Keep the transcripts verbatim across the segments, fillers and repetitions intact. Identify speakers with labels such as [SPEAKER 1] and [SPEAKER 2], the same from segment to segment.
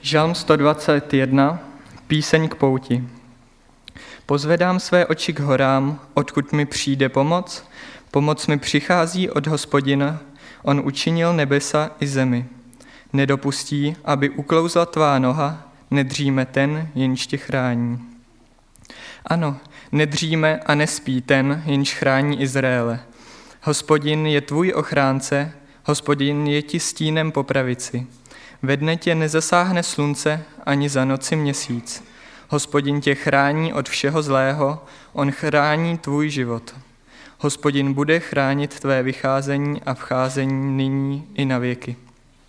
[SPEAKER 1] Žalm sto dvacet jedna, píseň k pouti. Pozvedám své oči k horám, odkud mi přijde pomoc. Pomoc mi přichází od Hospodina, on učinil nebesa i zemi. Nedopustí, aby uklouzla tvá noha, nedříme ten, jenž tě chrání. Ano, nedříme a nespí ten, jenž chrání Izraele. Hospodin je tvůj ochránce, Hospodin je ti stínem po pravici. Ve dne tě nezasáhne slunce, ani za noci měsíc. Hospodin tě chrání od všeho zlého, on chrání tvůj život. Hospodin bude chránit tvé vycházení a vcházení nyní i na věky.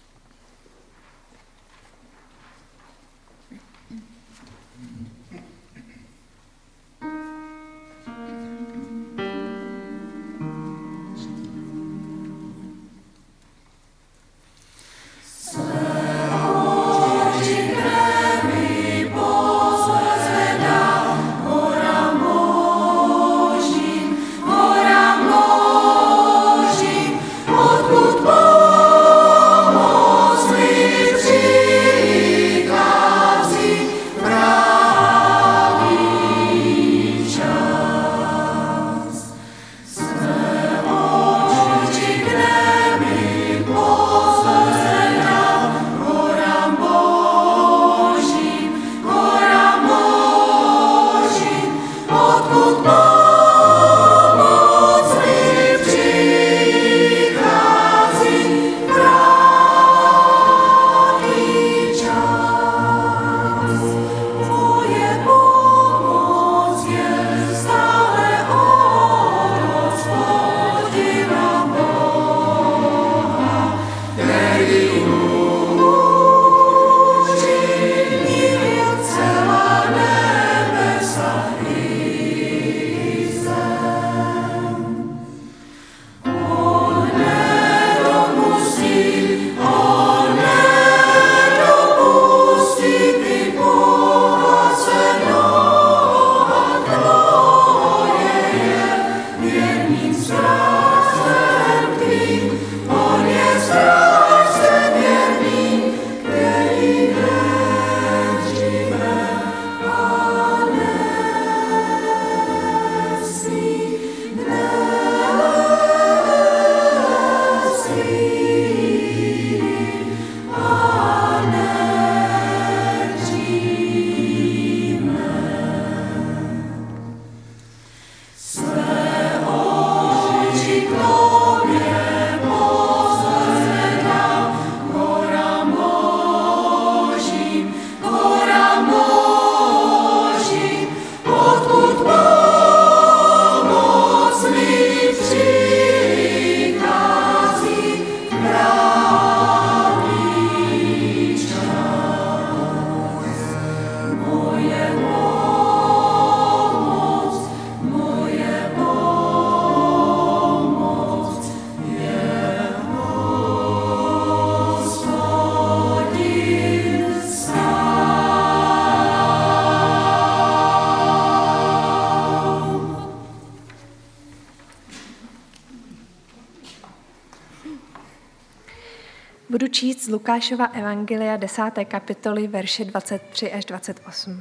[SPEAKER 2] Budu číst z Lukášova evangelia desáté kapitoly, verše dvacet tři až dvacet osm.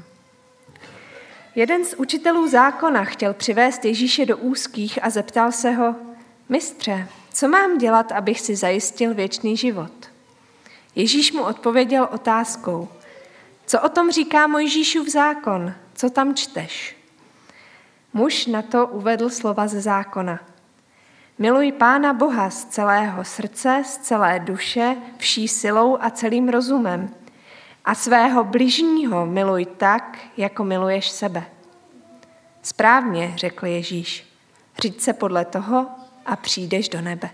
[SPEAKER 2] Jeden z učitelů zákona chtěl přivést Ježíše do úzkých a zeptal se ho: Mistře, co mám dělat, abych si zajistil věčný život? Ježíš mu odpověděl otázkou: Co o tom říká Mojžíšův zákon? Co tam čteš? Muž na to uvedl slova ze zákona: Miluj Pána Boha z celého srdce, z celé duše, vší silou a celým rozumem. A svého bližního miluj tak, jako miluješ sebe. Správně, řekl Ježíš, řiď se podle toho a přijdeš do nebe.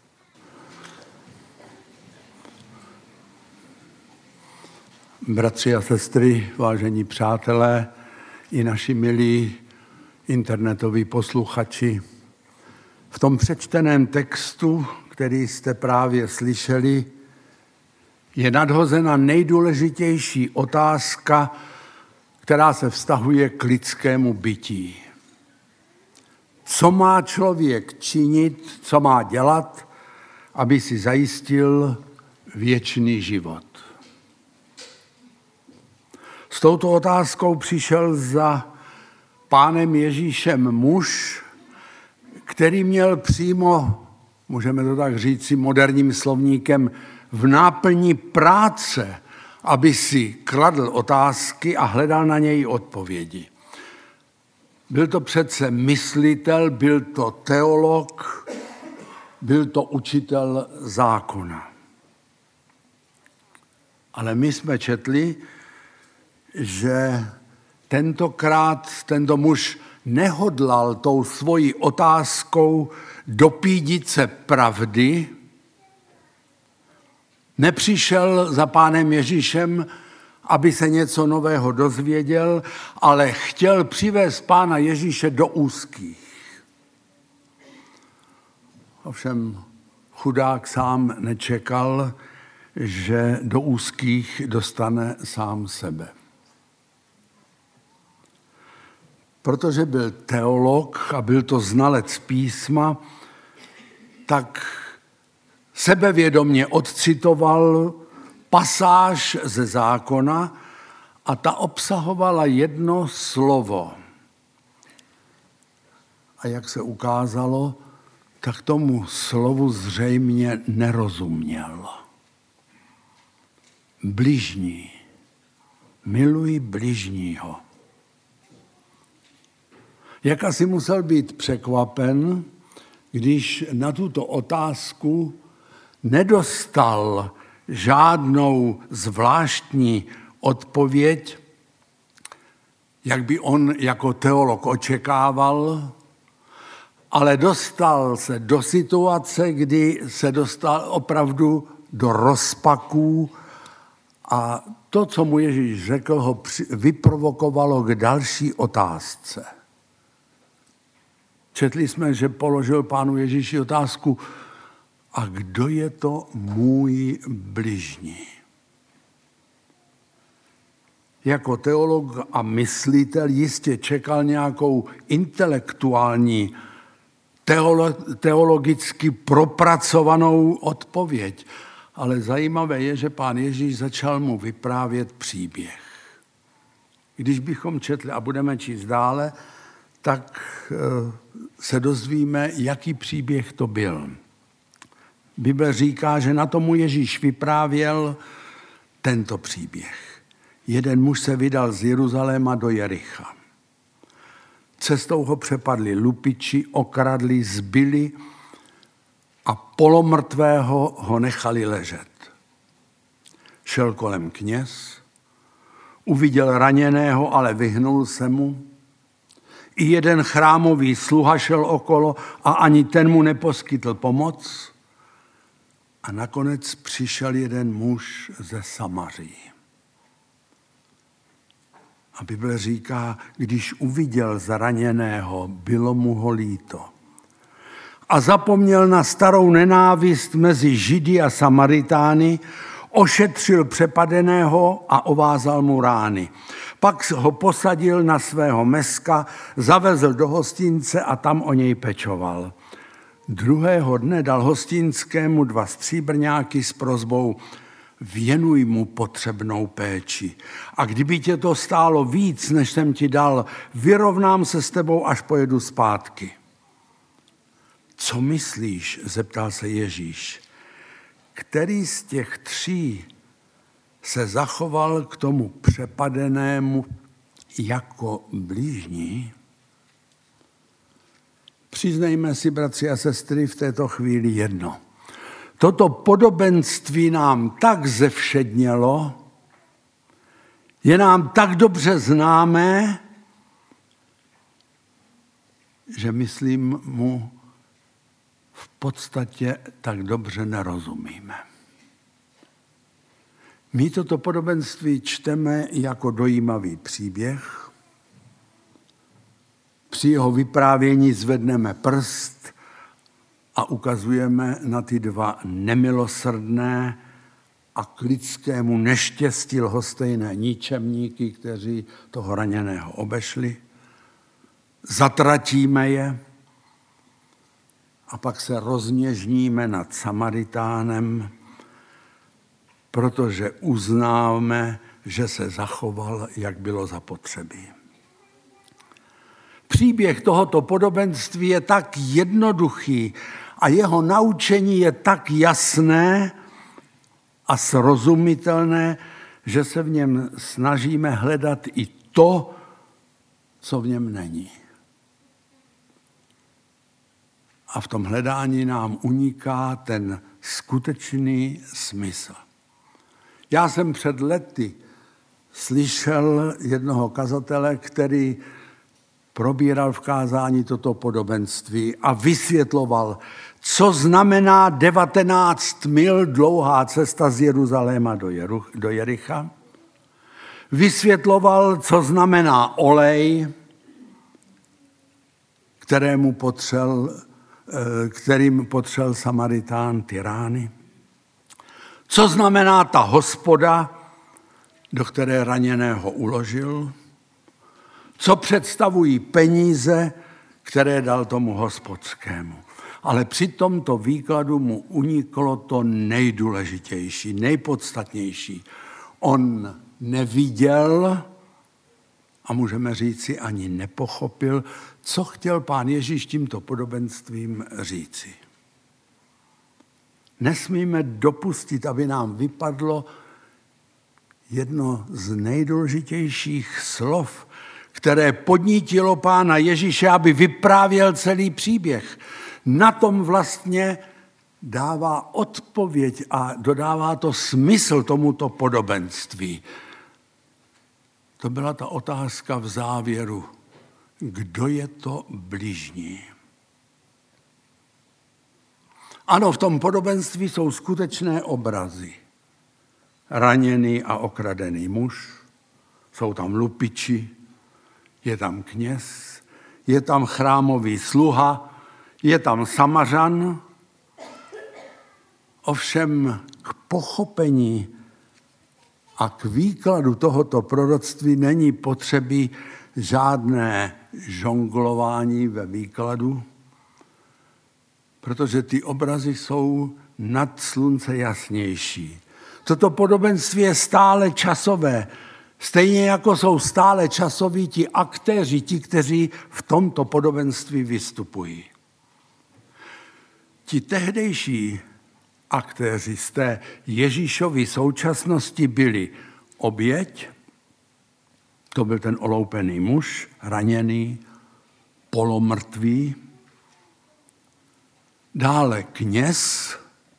[SPEAKER 3] Bratři a sestry, vážení přátelé, i naši milí internetoví posluchači, v tom přečteném textu, který jste právě slyšeli, je nadhozena nejdůležitější otázka, která se vztahuje k lidskému bytí. Co má člověk činit, co má dělat, aby si zajistil věčný život? touto otázkou přišel za pánem Ježíšem muž, který měl přímo, můžeme to tak říci moderním slovníkem, v náplni práce, aby si kladl otázky a hledal na něj odpovědi. Byl to přece myslitel, byl to teolog, byl to učitel zákona. Ale my jsme četli, že tentokrát tento muž nehodlal tou svojí otázkou dopídit se pravdy, nepřišel za pánem Ježíšem, aby se něco nového dozvěděl, ale chtěl přivést pána Ježíše do úzkých. Ovšem chudák sám nečekal, že do úzkých dostane sám sebe. Protože byl teolog a byl to znalec písma, tak sebevědomě odcitoval pasáž ze zákona a ta obsahovala jedno slovo. A jak se ukázalo, tak tomu slovu zřejmě nerozuměl. Bližní. Miluj bližního. Jak asi musel být překvapen, když na tuto otázku nedostal žádnou zvláštní odpověď, jak by on jako teolog očekával, ale dostal se do situace, kdy se dostal opravdu do rozpaků a to, co mu Ježíš řekl, ho vyprovokovalo k další otázce. Četli jsme, že položil pánu Ježíši otázku, a kdo je to můj bližní? Jako teolog a myslitel jistě čekal nějakou intelektuální, teolo- teologicky propracovanou odpověď. Ale zajímavé je, že pán Ježíš začal mu vyprávět příběh. Když bychom četli a budeme číst dále, tak se dozvíme, jaký příběh to byl. Bible říká, že na tomu Ježíš vyprávěl tento příběh. Jeden muž se vydal z Jeruzaléma do Jericha. Cestou ho přepadli lupiči, okradli, zbili a polomrtvého ho nechali ležet. Šel kolem kněz, uviděl raněného, ale vyhnul se mu. I jeden chrámový sluha šel okolo a ani ten mu neposkytl pomoc. A nakonec přišel jeden muž ze Samaří. A Bible říká, když uviděl zraněného, bylo mu ho líto. A zapomněl na starou nenávist mezi Židy a Samaritány, ošetřil přepadeného a ovázal mu rány. Pak ho posadil na svého meska, zavezl do hostince a tam o něj pečoval. Druhého dne dal hostinskému dva stříbrňáky s prosbou, věnuj mu potřebnou péči. A kdyby tě to stálo víc, než jsem ti dal, vyrovnám se s tebou, až pojedu zpátky. Co myslíš, zeptal se Ježíš, který z těch tří se zachoval k tomu přepadenému jako blížní? Přiznejme si, bratři a sestry, v této chvíli jedno. Toto podobenství nám tak zevšednělo, je nám tak dobře známé, že myslím mu v podstatě tak dobře nerozumíme. My toto podobenství čteme jako dojímavý příběh. Při jeho vyprávění zvedneme prst a ukazujeme na ty dva nemilosrdné a k lidskému neštěstí lhostejné ničemníky, kteří toho raněného obešli. Zatratíme je a pak se rozněžníme nad Samaritánem, protože uznáme že se zachoval, jak bylo zapotřebí. Příběh tohoto podobenství je tak jednoduchý a jeho naučení je tak jasné a srozumitelné, že se v něm snažíme hledat i to, co v něm není. A v tom hledání nám uniká ten skutečný smysl. Já jsem před lety slyšel jednoho kazatele, který probíral v kázání toto podobenství a vysvětloval, co znamená devatenáct mil dlouhá cesta z Jeruzaléma do, Jeru, do Jericha. Vysvětloval, co znamená olej, kterému potřel, kterým potřel Samaritán ty rány. Co znamená ta hospoda, do které raněného uložil. Co představují peníze, které dal tomu hospodskému. Ale při tomto výkladu mu uniklo to nejdůležitější, nejpodstatnější. On neviděl a můžeme říci ani nepochopil, co chtěl Pán Ježíš tímto podobenstvím říci. Nesmíme dopustit, aby nám vypadlo jedno z nejdůležitějších slov, které podnítilo Pána Ježíše, aby vyprávěl celý příběh. Na tom vlastně dává odpověď a dodává to smysl tomuto podobenství. To byla ta otázka v závěru. Kdo je to bližní? Ano, v tom podobenství jsou skutečné obrazy. Raněný a okradený muž, jsou tam lupiči, je tam kněz, je tam chrámový sluha, je tam Samařan. Ovšem k pochopení a k výkladu tohoto proroctví není potřeby žádné žonglování ve výkladu, protože ty obrazy jsou nad slunce jasnější. Toto podobenství je stále časové, stejně jako jsou stále časoví ti aktéři, ti, kteří v tomto podobenství vystupují. Ti tehdejší aktéři z té Ježíšovy současnosti byli oběť, to byl ten oloupený muž, raněný, polomrtvý, dále kněz,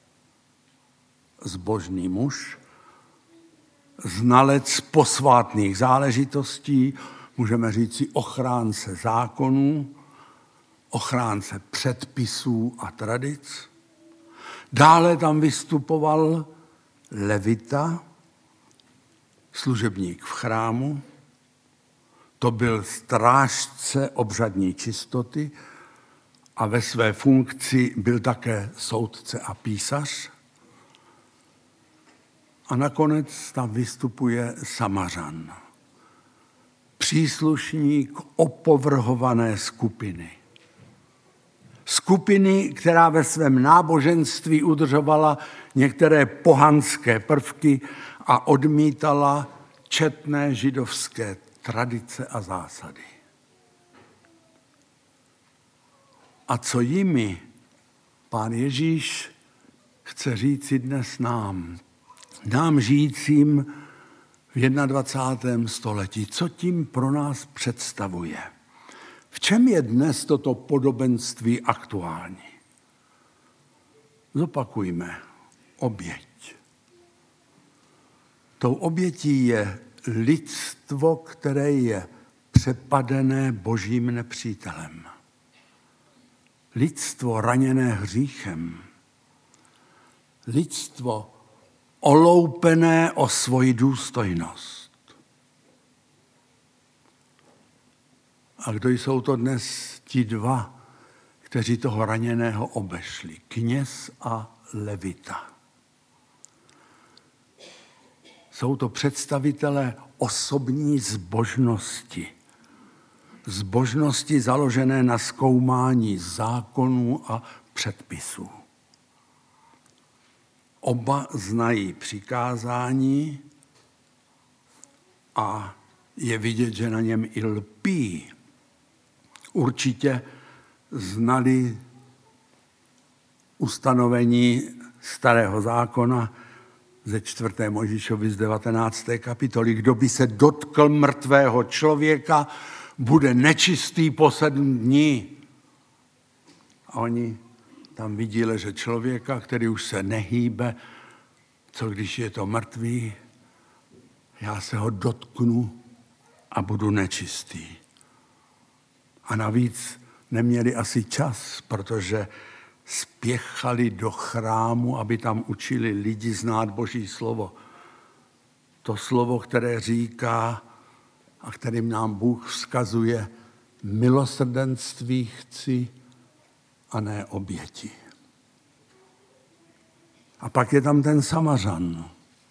[SPEAKER 3] zbožný muž, znalec posvátných záležitostí, můžeme říci ochránce zákonů, ochránce předpisů a tradic. Dále tam vystupoval levita, služebník v chrámu, to byl strážce obřadní čistoty a ve své funkci byl také soudce a písař. A nakonec tam vystupuje Samařan, příslušník opovrhované skupiny. Skupiny, která ve svém náboženství udržovala některé pohanské prvky a odmítala četné židovské tradice a zásady. A co jimi Pán Ježíš chce říci dnes nám, nám žijícím v dvacátém prvním století, co tím pro nás představuje? V čem je dnes toto podobenství aktuální? Zopakujme, oběť. Tou obětí je lidstvo, které je přepadené božím nepřítelem. Lidstvo raněné hříchem. Lidstvo oloupené o svoji důstojnost. A kdo jsou to dnes ti dva, kteří toho raněného obešli? Kněz a levita. Jsou to představitelé osobní zbožnosti. Zbožnosti založené na zkoumání zákonů a předpisů. Oba znají přikázání, a je vidět, že na něm i lpí. Určitě znali ustanovení Starého zákona ze čtvrté Mojžíšovi z devatenácté kapitoly. Kdo by se dotkl mrtvého člověka, bude nečistý po sedm dní. A oni tam vidí ležet člověka, který už se nehýbe. Co když je to mrtvý? Já se ho dotknu a budu nečistý. A navíc neměli asi čas, protože spěchali do chrámu, aby tam učili lidi znát Boží slovo. To slovo, které říká a kterým nám Bůh vzkazuje, milosrdenství chci a ne oběti. A pak je tam ten Samařan.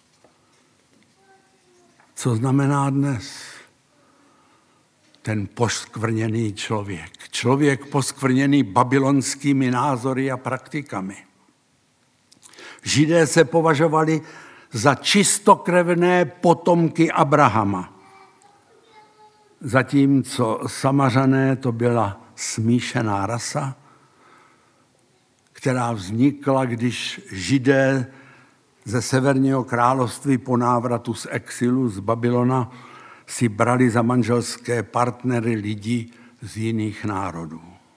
[SPEAKER 3] Co znamená dnes? Ten poskvrněný člověk. Člověk poskvrněný babylonskými názory a praktikami. Židé se považovali za čistokrevné potomky Abrahama. Zatímco Samařané to byla smíšená rasa, která vznikla, když Židé ze Severního království po návratu z exilu z Babylona si brali za manželské partnery lidi z jiných národů.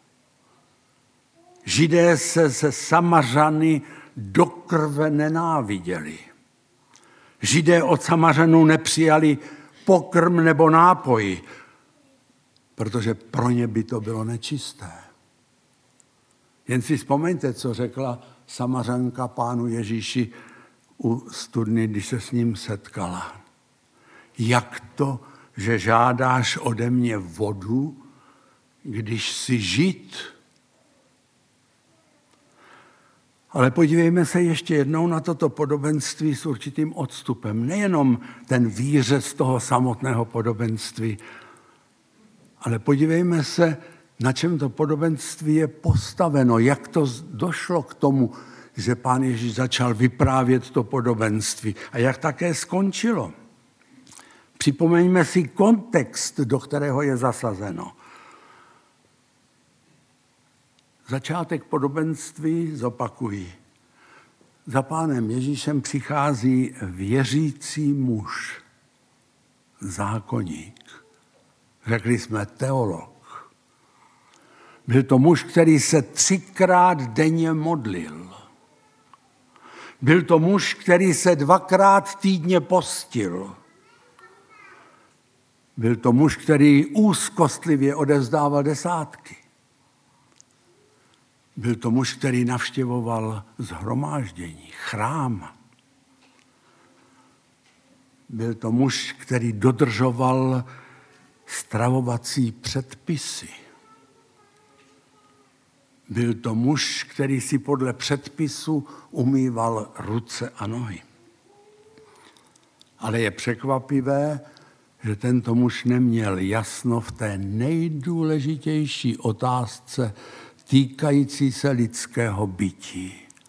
[SPEAKER 3] Židé se se Samařany do krve nenáviděli. Židé od Samařanů nepřijali pokrm nebo nápoj, protože pro ně by to bylo nečisté. Jen si vzpomeňte, co řekla Samařanka pánu Ježíši u studny, když se s ním setkala. Jak to, že žádáš ode mě vodu, když jsi Žid? Ale podívejme se ještě jednou na toto podobenství s určitým odstupem. Nejenom ten výřez toho samotného podobenství, ale podívejme se, na čem to podobenství je postaveno, jak to došlo k tomu, že pán Ježíš začal vyprávět to podobenství a jak také skončilo. Připomeňme si kontext, do kterého je zasazeno. Začátek podobenství zopakuji. Za pánem Ježíšem přichází věřící muž, zákonník. Řekli jsme teolog. Byl to muž, který se třikrát denně modlil. Byl to muž, který se dvakrát týdně postil. Byl to muž, který úzkostlivě odevzdával desátky. Byl to muž, který navštěvoval shromáždění, chrám. Byl to muž, který dodržoval stravovací předpisy. Byl to muž, který si podle předpisu umýval ruce a nohy. Ale je překvapivé, že tento muž neměl jasno v té nejdůležitější otázce týkající se lidského bytí.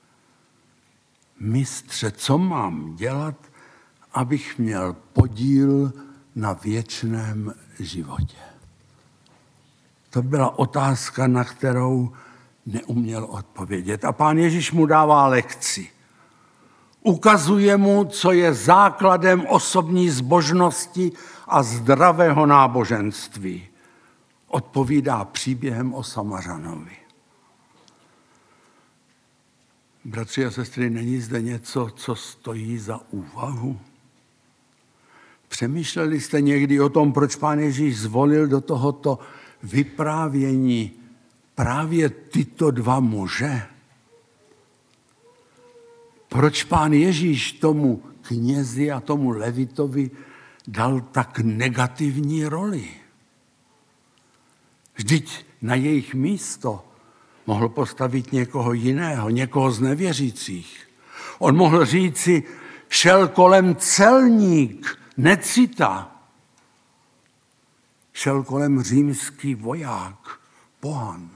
[SPEAKER 3] Mistře, co mám dělat, abych měl podíl na věčném životě? To byla otázka, na kterou neuměl odpovědět. A pán Ježíš mu dává lekci. Ukazuje mu, co je základem osobní zbožnosti a zdravého náboženství. Odpovídá příběhem o Samařanovi. Bratři a sestry, není zde něco, co stojí za úvahu? Přemýšleli jste někdy o tom, proč pán Ježíš zvolil do tohoto vyprávění právě tyto dva muže? Proč pán Ježíš tomu knězi a tomu levitovi dal tak negativní roli? Vždyť na jejich místo mohl postavit někoho jiného, někoho z nevěřících. On mohl říci, šel kolem celník, necita. Šel kolem římský voják, pohan.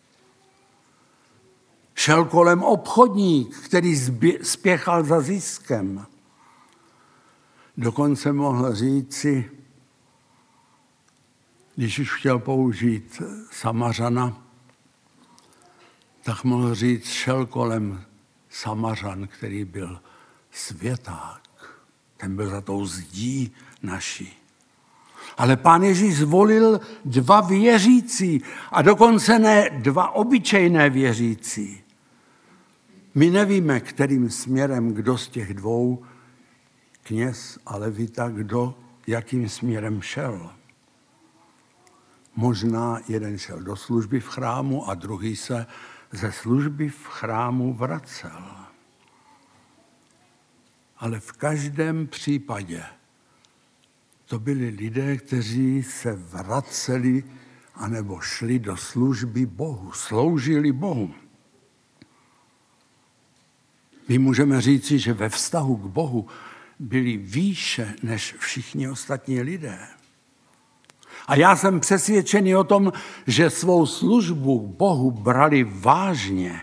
[SPEAKER 3] Šel kolem obchodník, který spěchal za ziskem. Dokonce mohl říci, když už chtěl použít Samařana, tak mohl říct, šel kolem Samařan, který byl světák. Ten byl za tou zdí naší. Ale Pán Ježíš zvolil dva věřící a dokonce ne dva obyčejné věřící. My nevíme, kterým směrem kdo z těch dvou, kněz a levita, kdo jakým směrem šel. Možná jeden šel do služby v chrámu a druhý se ze služby v chrámu vracel. Ale v každém případě to byli lidé, kteří se vraceli anebo šli do služby Bohu, sloužili Bohu. My můžeme říci, že ve vztahu k Bohu byli výše než všichni ostatní lidé. A já jsem přesvědčený o tom, že svou službu Bohu brali vážně.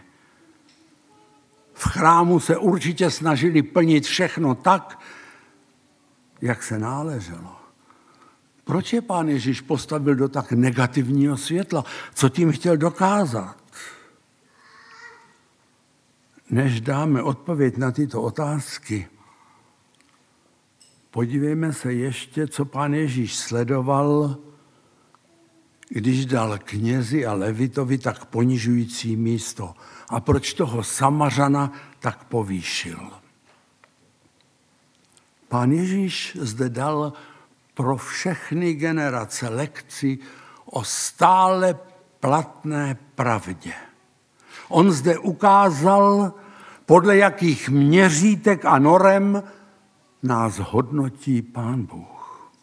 [SPEAKER 3] V chrámu se určitě snažili plnit všechno tak, jak se náleželo. Proč je Pán Ježíš postavil do tak negativního světla? Co tím chtěl dokázat? Než dáme odpověď na tyto otázky, podívejme se ještě, co Pán Ježíš sledoval, když dal knězi a levitovi tak ponižující místo. A proč toho Samařana tak povýšil? Pán Ježíš zde dal pro všechny generace lekci o stále platné pravdě. On zde ukázal, podle jakých měřítek a norem nás hodnotí Pán Bůh.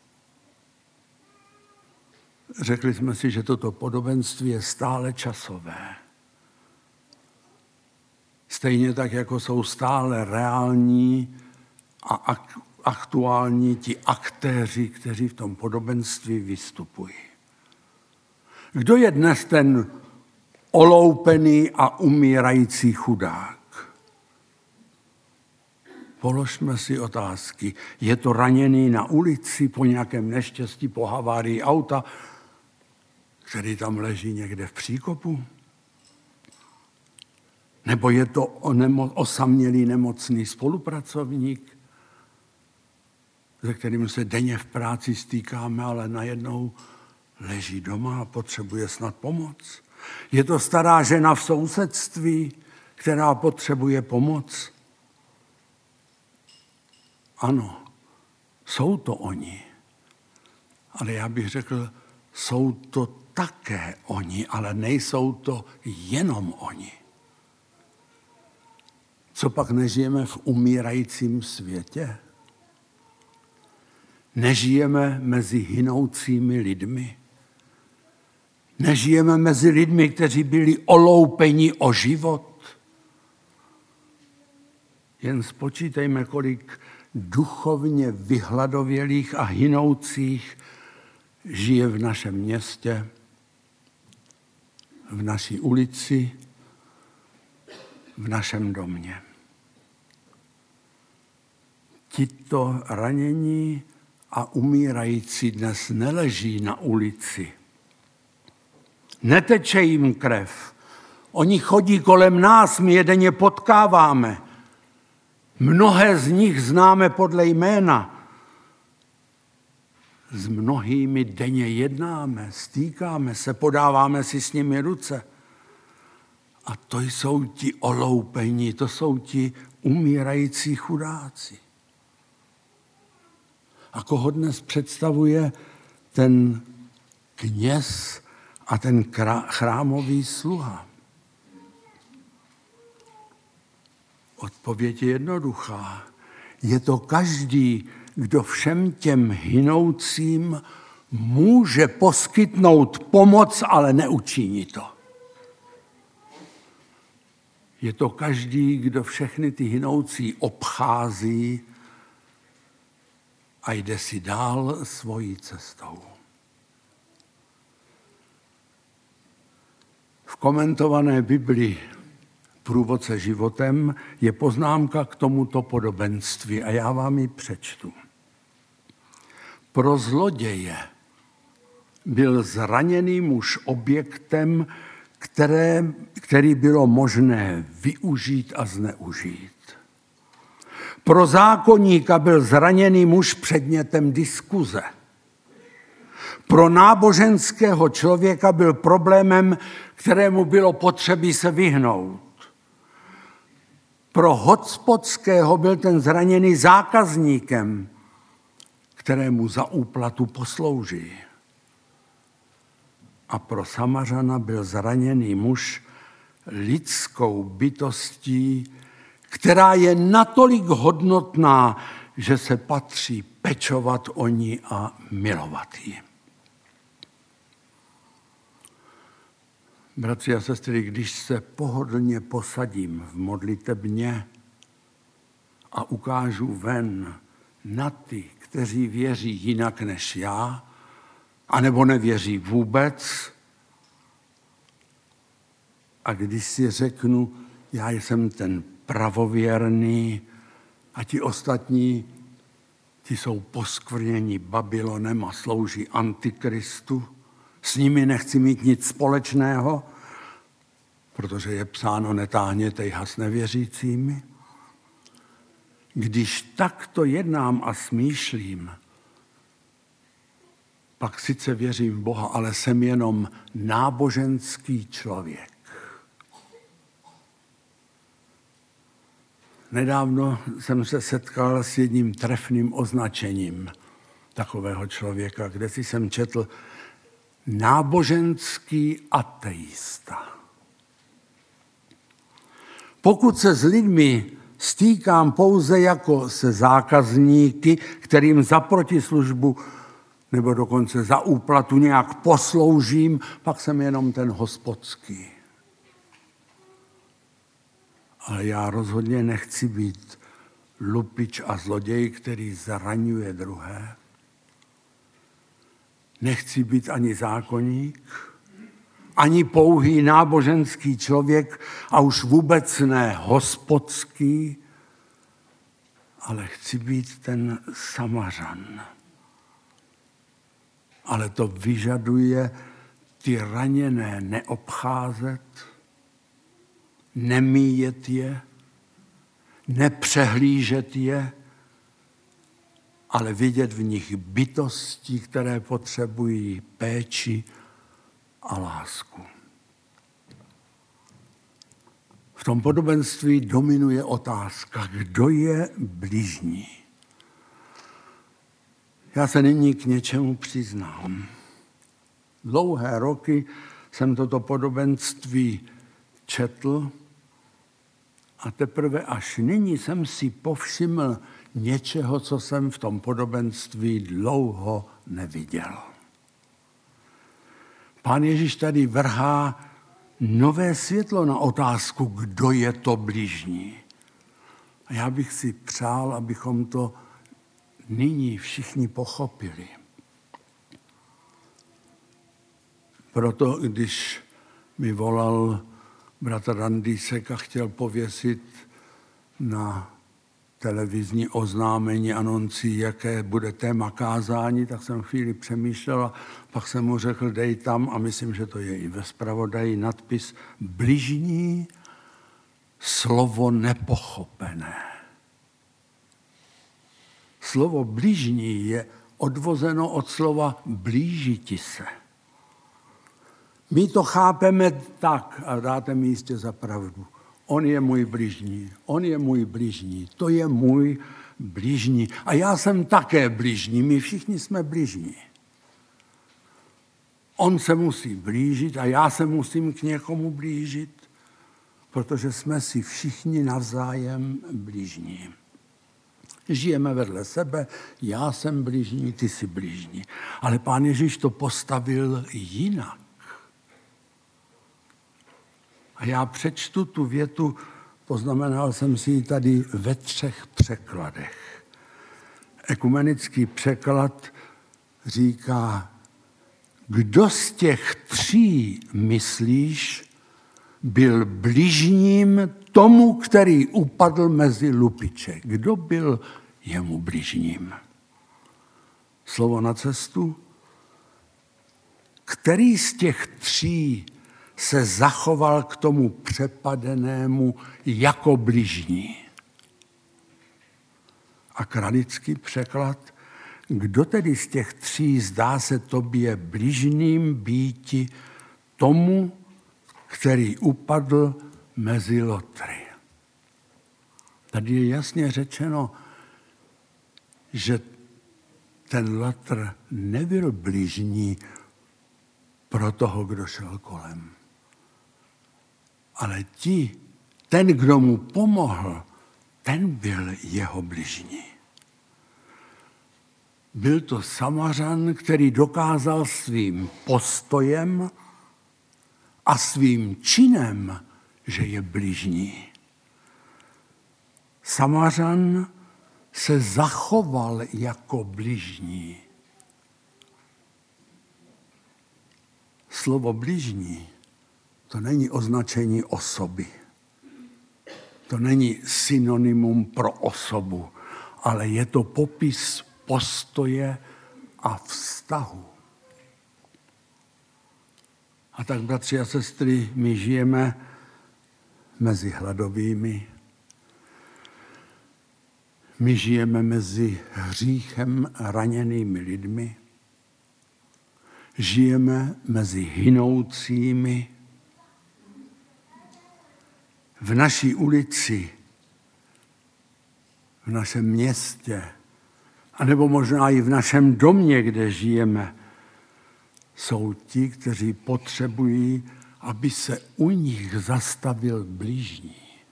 [SPEAKER 3] Řekli jsme si, že toto podobenství je stále časové. Stejně tak, jako jsou stále reální a aktuální ti aktéři, kteří v tom podobenství vystupují. Kdo je dnes ten oloupený a umírající chudák? Položme si otázky. Je to raněný na ulici po nějakém neštěstí, po havárii auta, který tam leží někde v příkopu? Nebo je to osamělý nemocný spolupracovník, se kterým se denně v práci stýkáme, ale najednou leží doma a potřebuje snad pomoc? Je to stará žena v sousedství, která potřebuje pomoc? Ano, jsou to oni. Ale já bych řekl, jsou to také oni, ale nejsou to jenom oni. Co pak nežijeme v umírajícím světě? Nežijeme mezi hynoucími lidmi? Nežijeme mezi lidmi, kteří byli oloupeni o život? Jen spočítejme, kolik duchovně vyhladovělých a hynoucích žije v našem městě, v naší ulici, v našem domě. Tito ranění a umírající dnes neleží na ulici. Neteče jim krev. Oni chodí kolem nás, my je denně potkáváme. Mnohé z nich známe podle jména. S mnohými denně jednáme, stýkáme se, podáváme si s nimi ruce. A to jsou ti oloupení, to jsou ti umírající chudáci. A koho dnes představuje ten kněz a ten chrámový sluha? Odpověď je jednoduchá. Je to každý, kdo všem těm hynoucím může poskytnout pomoc, ale neučiní to. Je to každý, kdo všechny ty hynoucí obchází a jde si dál svojí cestou. V komentované Biblii Průvodce životem je poznámka k tomuto podobenství a já vám ji přečtu. Pro zloděje byl zraněný muž objektem, které, který bylo možné využít a zneužít. Pro zákonníka byl zraněný muž předmětem diskuze. Pro náboženského člověka byl problémem, kterému bylo potřebí se vyhnout. Pro hospodského byl ten zraněný zákazníkem, kterému za úplatu poslouží. A pro Samařana byl zraněný muž lidskou bytostí, která je natolik hodnotná, že se patří pečovat o ní a milovat ji. Bratři a sestry, když se pohodlně posadím v modlitebně a ukážu ven na ty, kteří věří jinak než já, anebo nevěří vůbec, a když si řeknu, já jsem ten pravověrný a ti ostatní, ti jsou poskvrněni Babylonem a slouží Antikristu, s nimi nechci mít nic společného, protože je psáno netáhněte jha s nevěřícími. Když takto jednám a smýšlím, pak sice věřím v Boha, ale jsem jenom náboženský člověk. Nedávno jsem se setkal s jedním trefným označením takového člověka, kde si jsem četl náboženský ateista. Pokud se s lidmi stýkám pouze jako se zákazníky, kterým za protislužbu nebo dokonce za úplatu nějak posloužím, pak jsem jenom ten hospodský. Ale já rozhodně nechci být lupič a zloděj, který zraňuje druhé. Nechci být ani zákonník, ani pouhý náboženský člověk a už vůbec ne hospodský, ale chci být ten Samařan. Ale to vyžaduje ty raněné neobcházet, nemíjet je, nepřehlížet je, ale vidět v nich bytosti, které potřebují péči a lásku. V tom podobenství dominuje otázka, kdo je bližní. Já se nyní k něčemu přiznám. Dlouhé roky jsem toto podobenství četl a teprve až nyní jsem si povšiml něčeho, co jsem v tom podobenství dlouho neviděl. Pán Ježíš tady vrhá nové světlo na otázku, kdo je to bližní. A já bych si přál, abychom to nyní všichni pochopili. Proto, když mi volal bratr Randýsek a chtěl pověsit na televizní oznámení anoncí, jaké bude téma kázání, tak jsem chvíli přemýšlel a pak jsem mu řekl, dej tam, a myslím, že to je i ve zpravodaji, nadpis bližní slovo nepochopené. Slovo bližní je odvozeno od slova blížiti se. My to chápeme tak, a dáte mi jistě za pravdu. On je můj bližní, on je můj bližní, to je můj bližní. A já jsem také bližní, my všichni jsme bližní. On se musí blížit a já se musím k někomu blížit, protože jsme si všichni navzájem bližní. Žijeme vedle sebe, já jsem bližní, ty jsi bližní. Ale Pán Ježíš to postavil jinak. A já přečtu tu větu, poznamenal jsem si ji tady ve třech překladech. Ekumenický překlad říká, kdo z těch tří myslíš, byl bližním tomu, který upadl mezi lupiče. Kdo byl jemu bližním? slovo na cestu? Který z těch tří se zachoval k tomu přepadenému jako bližní? A kralický překlad: kdo tedy z těch tří zdá se tobě bližným býti tomu, který upadl mezi lotry? Tady je jasně řečeno, že ten lotr nebyl bližní pro toho, kdo šel kolem. Ale ti, ten, kdo mu pomohl, ten byl jeho bližní. Byl to Samařan, který dokázal svým postojem a svým činem, že je bližní. Samařan se zachoval jako bližní. Slovo bližní, to není označení osoby. To není synonymum pro osobu, ale je to popis postoje a vztahu. A tak, bratři a sestry, my žijeme mezi hladovými, my žijeme mezi hříchem raněnými lidmi, žijeme mezi hynoucími. V naší ulici, v našem městě, anebo možná i v našem domě, kde žijeme, jsou ti, kteří potřebují, aby se u nich zastavil bližní.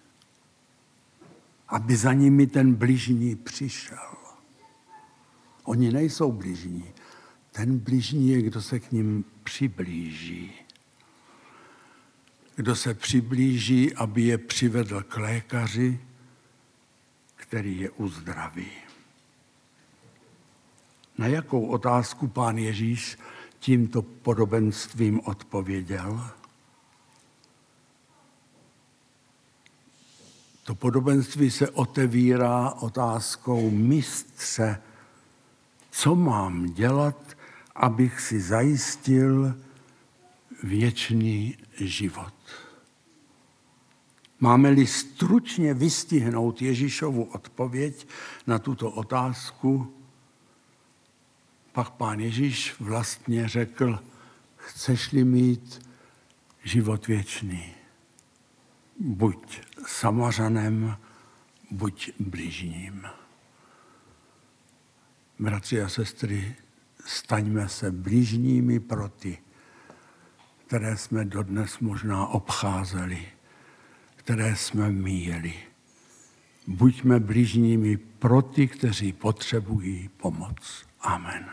[SPEAKER 3] Aby za nimi ten bližní přišel. Oni nejsou bližní. Ten bližní je, kdo se k nim přiblíží. Kdo se přiblíží, aby je přivedl k lékaři, který je uzdraví. Na jakou otázku Pán Ježíš tímto podobenstvím odpověděl? To podobenství se otevírá otázkou: mistře, co mám dělat, abych si zajistil věčný život? Máme-li stručně vystihnout Ježíšovu odpověď na tuto otázku, pak Pán Ježíš vlastně řekl: chceš-li mít život věčný, buď Samařanem, buď bližním. Bratři a sestry, staňme se bližními pro ty, které jsme dodnes možná obcházeli, které jsme míjeli. Buďme bližními pro ty, kteří potřebují pomoc. Amen.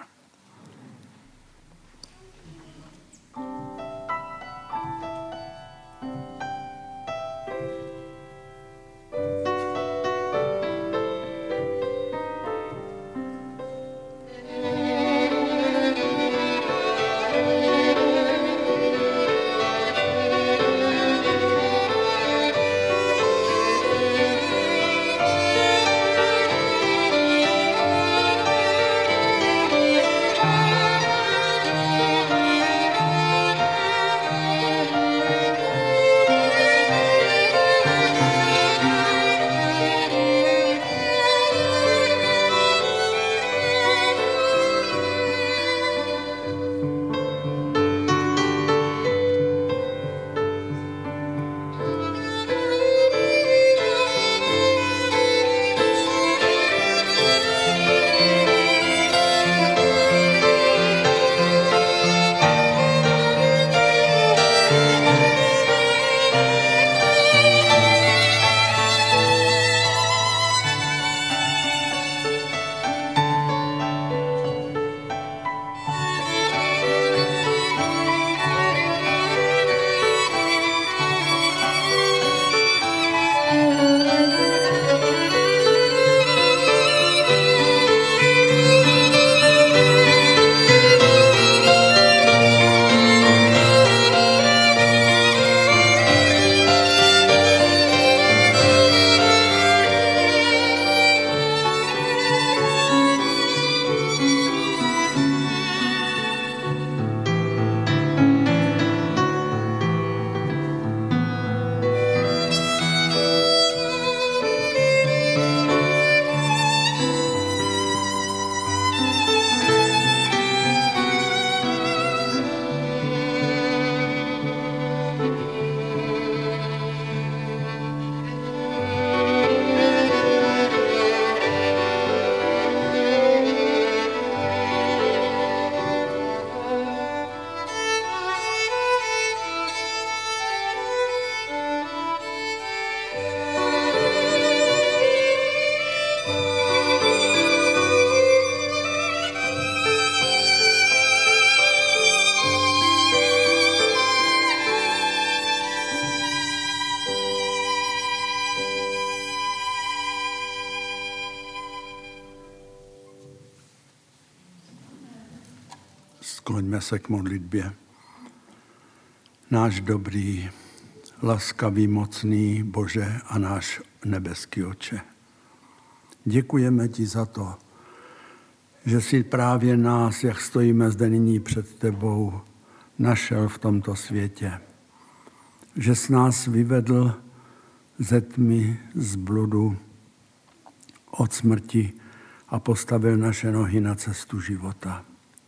[SPEAKER 4] Thank you.
[SPEAKER 3] Skloňme se k modlitbě. Náš dobrý, laskavý, mocný Bože a náš nebeský Otče. Děkujeme ti za to, že jsi právě nás, jak stojíme zde nyní před tebou, našel v tomto světě. Že jsi nás vyvedl ze tmy, z bludu, od smrti a postavil naše nohy na cestu života.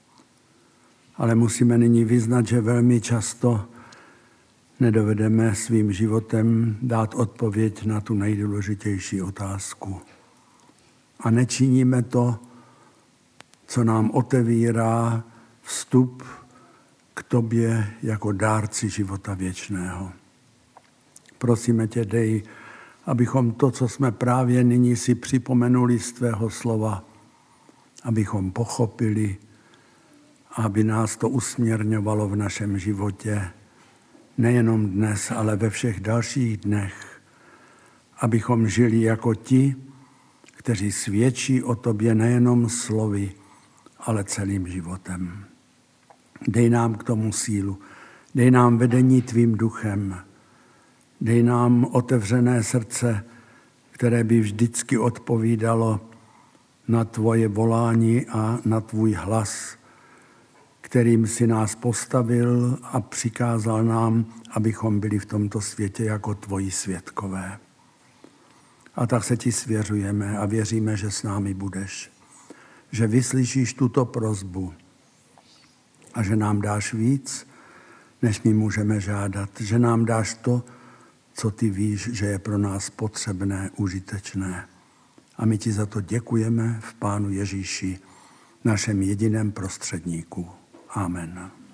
[SPEAKER 3] Ale musíme nyní vyznat, že velmi často nedovedeme svým životem dát odpověď na tu nejdůležitější otázku. A nečiníme to, co nám otevírá vstup k tobě jako dárci života věčného. Prosíme tě, dej, abychom to, co jsme právě nyní si připomenuli z tvého slova, abychom pochopili, aby nás to usměrňovalo v našem životě, nejenom dnes, ale ve všech dalších dnech, abychom žili jako ti, kteří svědčí o tobě nejenom slovy, ale celým životem. Dej nám k tomu sílu, dej nám vedení tvým duchem, dej nám otevřené srdce, které by vždycky odpovídalo na tvoje volání a na tvůj hlas, kterým si nás postavil a přikázal nám, abychom byli v tomto světě jako tvoji svědkové. A tak se ti svěřujeme a věříme, že s námi budeš, že vyslyšíš tuto prosbu a že nám dáš víc, než my můžeme žádat, že nám dáš to, co ty víš, že je pro nás potřebné, užitečné. A my ti za to děkujeme v Pánu Ježíši, našem jediném prostředníku. Amen.